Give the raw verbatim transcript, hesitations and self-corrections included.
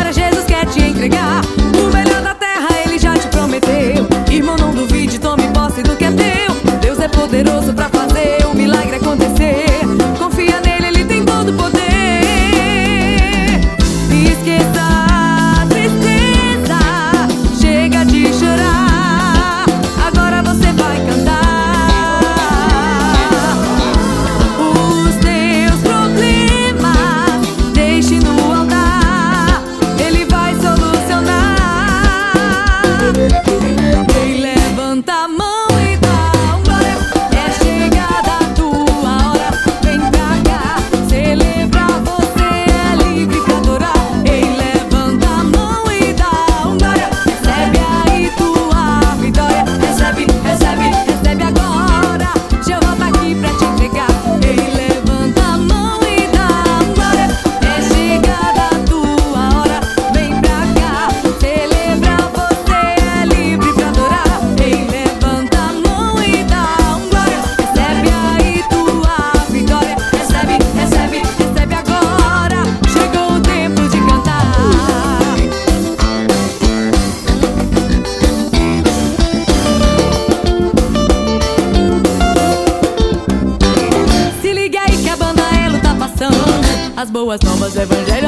Agora Jesus quer te entregar o melhor da terra, Ele já te prometeu. Irmão, não duvide, tome posse do que é teu. Deus é poderoso pra fazer o milagre acontecer. Confia nele, Ele tem todo o poder. Esqueça a tristeza, chega de chorar. Agora você vai cantar. Os teus problemas deixe no altar, Ele vai solucionar. Ei, levanta a mão e dá um glória. É chegada a tua hora, vem pra cá celebrar. Você é livre pra adorar. Ei, levanta a mão e dá um glória. Recebe aí tua vitória. Recebe, recebe, recebe agora. Jeová tá aqui pra te entregar. Ei, levanta a mão e dá um glória. É chegada a tua hora, vem pra cá celebrar. Você é livre pra adorar. Ei, levanta a mão e dá um glória. Recebe aí tua vitória. Recebe, recebe, recebe agora. Chegou o tempo de cantar. Se liga aí que a banda Elo tá passando as boas novas do Evangelho.